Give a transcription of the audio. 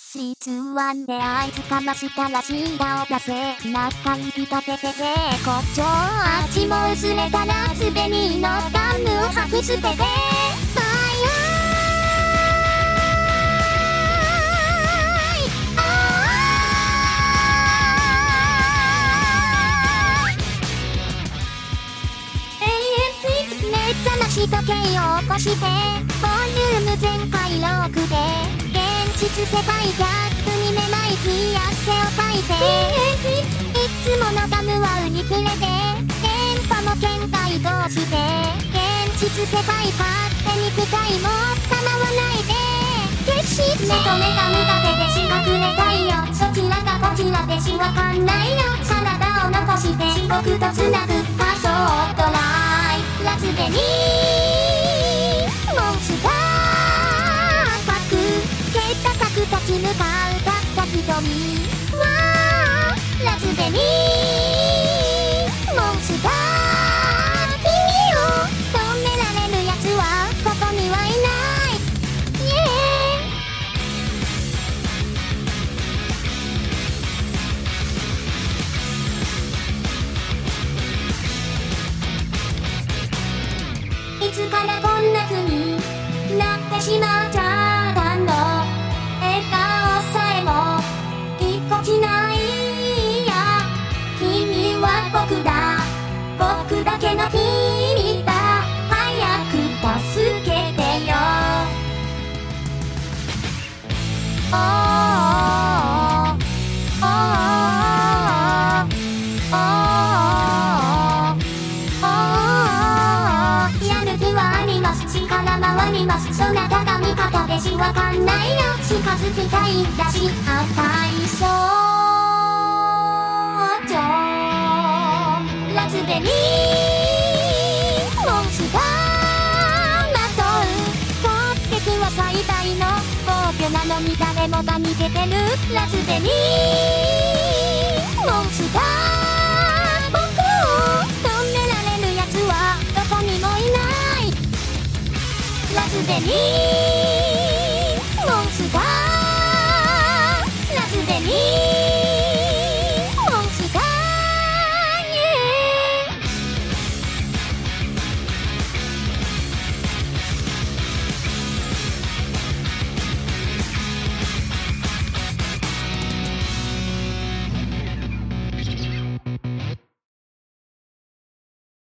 C2-1であいつかましたらシーダを出せ中指立てて絶好調あっちも薄れたらすべにのガムを吐くすべてファイヤー目覚まし時計を起こしてボリューム全開6で現実世界ギャップにめまいて汗をかいていつものガムは売り切れて電波も見解同士で現実世界勝手に期待も構わないで決して目と目が見立ててしかくれたいよどちらかこちらでしわかんないよ体を残して四国とつなぐパソットライラズベリーモンスター立ち向かうたった一人はラズベリーモンスター君を止められるやつはここにはいないイエーいつからこんな風になってしまっちゃったの僕だけの君だ早く助けてよおーおーおーおーやる気はあります力回りますそなたが味方でしわかんないよ近づきたいんだし対象ラズベリーモンスターまとう攻撃は最大の防御なのに誰もが逃げてるラズベリーモンスター僕を止められるやつはどこにもいないラズベリー